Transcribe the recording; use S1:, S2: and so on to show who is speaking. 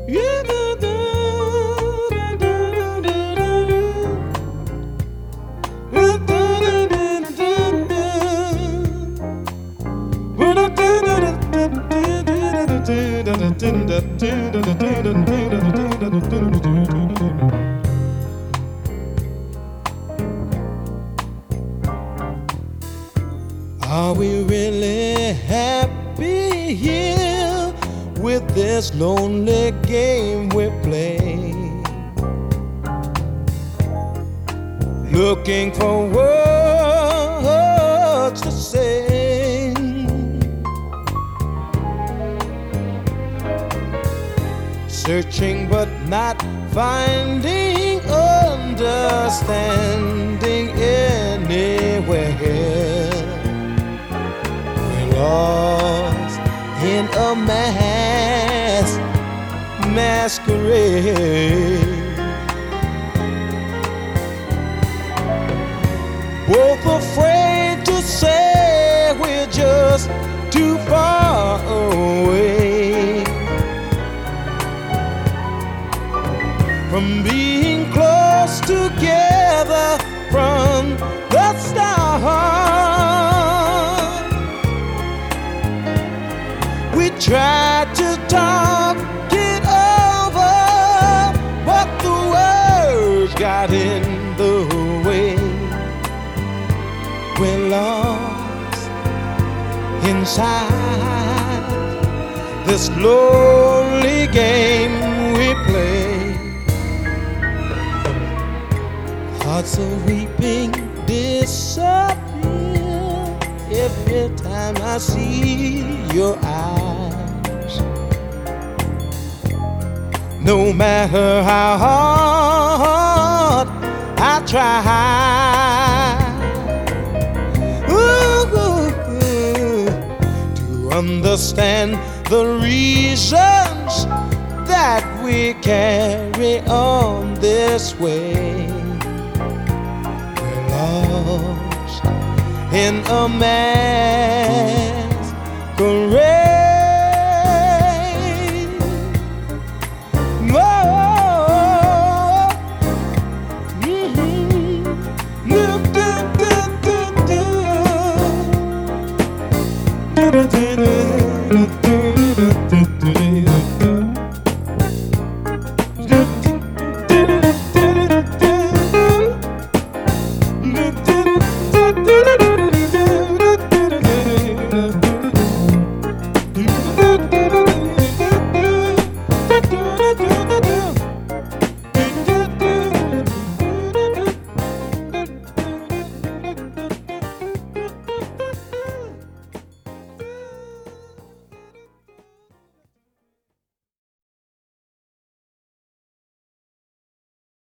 S1: Are we really happy here with this lonely game we play? Looking for words to say, searching but not finding understanding anywhere. We're lost in a masquerade, both afraid to say we're just too far away from being close together from the start. We tried to talk it over, but the words got in the way. We're lost inside this lonely game we play. Hearts are weeping disappear every time I see your eyes. No matter how hard I try to understand the reasons that we carry on this way. We're lost in a masquerade.